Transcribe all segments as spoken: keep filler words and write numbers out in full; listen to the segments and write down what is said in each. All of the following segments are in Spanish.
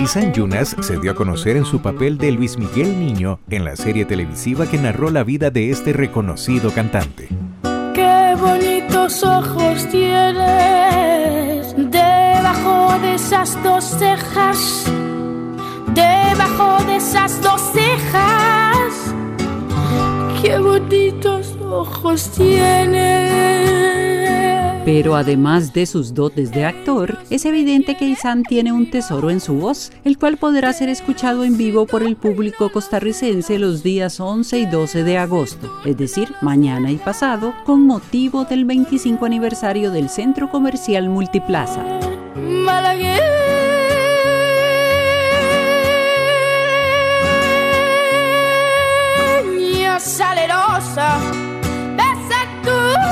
Ihsahn Yunas se dio a conocer en su papel de Luis Miguel Niño en la serie televisiva que narró la vida de este reconocido cantante. Qué bonitos ojos tienes debajo de esas dos cejas, debajo de esas dos cejas. Qué bonitos ojos tienes. Pero además de sus dotes de actor, es evidente que Ihsahn tiene un tesoro en su voz, el cual podrá ser escuchado en vivo por el público costarricense los días once y doce de agosto, es decir, mañana y pasado, con motivo del veinticinco aniversario del Centro Comercial Multiplaza. Malagueña salerosa, besa tú.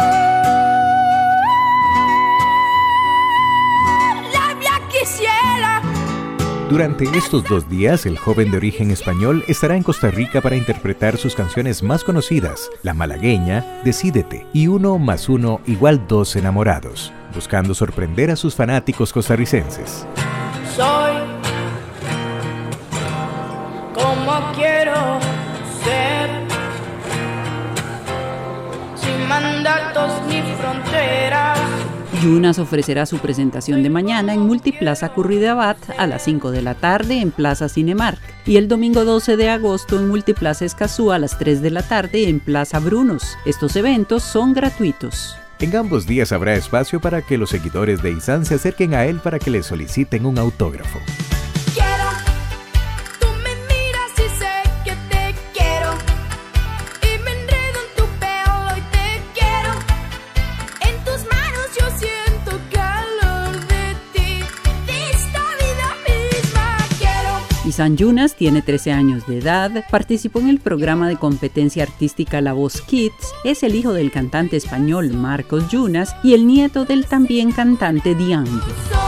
Durante estos dos días, el joven de origen español estará en Costa Rica para interpretar sus canciones más conocidas, La Malagueña, Decídete y Uno más Uno igual Dos Enamorados, buscando sorprender a sus fanáticos costarricenses. Soy como quiero ser, sin mandatos ni fronteras. Yunas ofrecerá su presentación de mañana en Multiplaza Curridabat a las cinco de la tarde en Plaza Cinemark y el domingo doce de agosto en Multiplaza Escazú a las tres de la tarde en Plaza Brunos. Estos eventos son gratuitos. En ambos días habrá espacio para que los seguidores de Ihsahn se acerquen a él para que le soliciten un autógrafo. Ihsahn Yunas tiene trece años de edad, participó en el programa de competencia artística La Voz Kids, es el hijo del cantante español Marcos Yunas y el nieto del también cantante Diango.